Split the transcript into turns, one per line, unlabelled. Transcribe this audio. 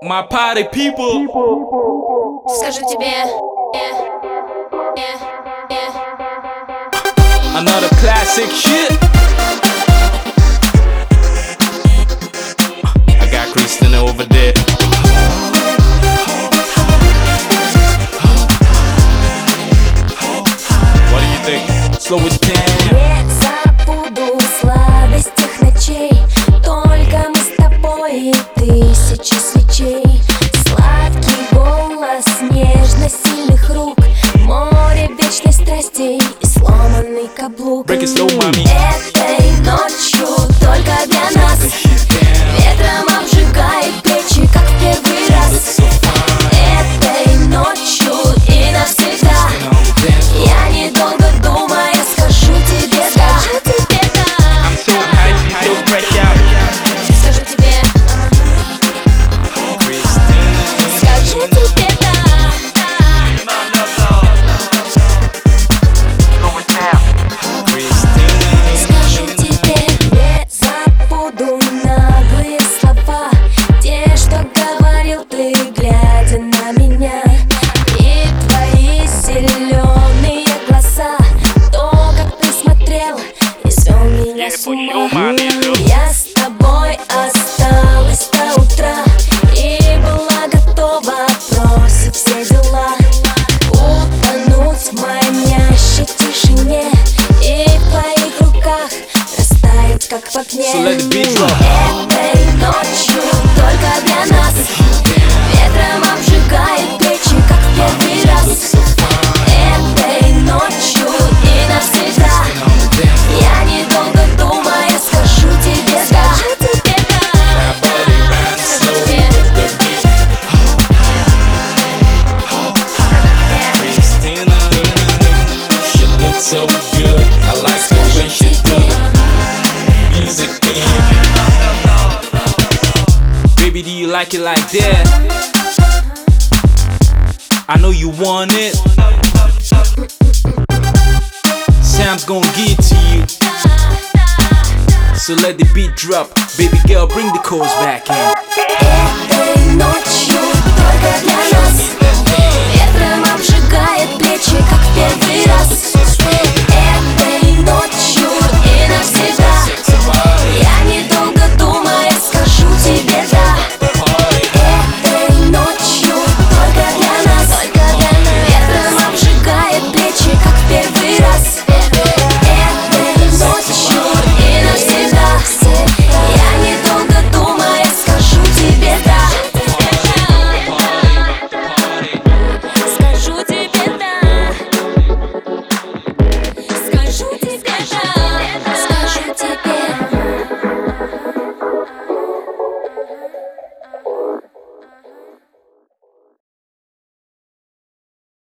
My party people.
Скажу тебе,
Another classic shit. I got Christina over there. What do you think? Slow it down.
не забуду сладостях ночей. Только мы с тобой и тысячи свечей. Сладкий голос, нежность сильных рук, море вечной страстей и сломанный каблук.
Break it slow, mommy.
Этой ночью только для нас ветром обжигает плечи, как в первый раз. Этой ночью и навсегда я, недолго думая, скажу тебе да.
I'm so hyped, so fresh out.
Скажу тебе,
Christina.
скажу тебе да.
Christina.
Скажу тебе, не забуду наглые слова, те, что говорил ты, глядя на меня. И твои зеленые глаза, то, как ты смотрел и свел меня с ума. Я с тобой осталась до утра и была готова бросить все дела, утонуть в манящей тишине и в твоих руках растаять, как в огне.
So let the beat drop.
Этой ночью только для нас ветром обжигает плечи, как в первый раз. Этой ночью и навсегда я, недолго думая, скажу тебе да.
That body bounce slow with the beat. Christina, she looks so good. I like the way she do the music in. Baby, do you like it like that? I know you want it. Sam's gonna give it to you. So let the beat drop. Baby girl, bring the chorus back in.
Этой ночью только для нас ветром обжигает плечи, как в первый раз. Этой ночью и навсегда я, недолго думая, скажу тебе да. Этой ночью только для нас ветром обжигает плечи, как в первый раз. Этой ночью и навсегда я, недолго думая, скажу тебе да. Скажу тебе да. Скажу тебе да. Скажу тебе.